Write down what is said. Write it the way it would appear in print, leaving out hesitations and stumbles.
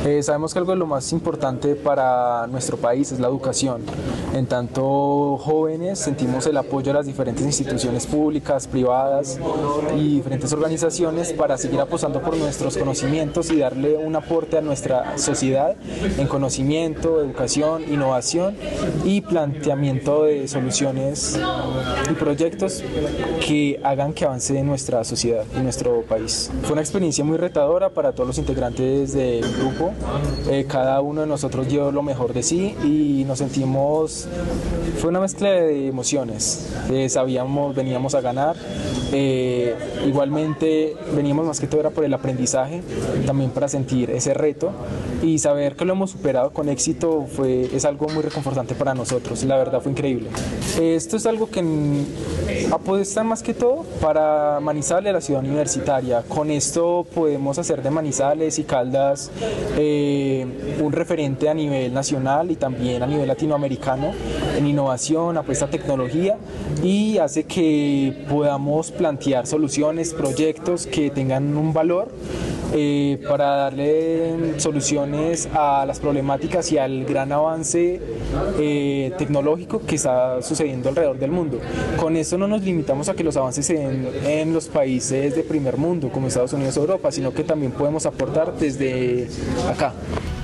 Sabemos que algo de lo más importante para nuestro país es la educación. En tanto jóvenes sentimos el apoyo de las diferentes instituciones públicas, privadas y diferentes organizaciones para seguir apostando por nuestros conocimientos y darle un aporte a nuestra sociedad en conocimiento, educación, innovación y planteamiento de soluciones y proyectos que hagan que avance nuestra sociedad y nuestro país. Fue una experiencia muy retadora para todos los integrantes del grupo. Cada uno de nosotros dio lo mejor de sí y nos sentimos, fue una mezcla de emociones. Veníamos a ganar, igualmente veníamos más que todo era por el aprendizaje, también para sentir ese reto y saber que lo hemos superado con éxito es algo muy reconfortante para nosotros. La verdad fue increíble. Esto es algo que apuesta más que todo para Manizales, la ciudad universitaria. Con esto podemos hacer de Manizales y Caldas un referente a nivel nacional y también a nivel latinoamericano en innovación, apuesta a tecnología y hace que podamos plantear soluciones, proyectos que tengan un valor para darle soluciones a las problemáticas y al gran avance tecnológico que está sucediendo alrededor del mundo. Con esto no nos limitamos a que los avances se den en los países de primer mundo como Estados Unidos o Europa, sino que también podemos aportar desde acá.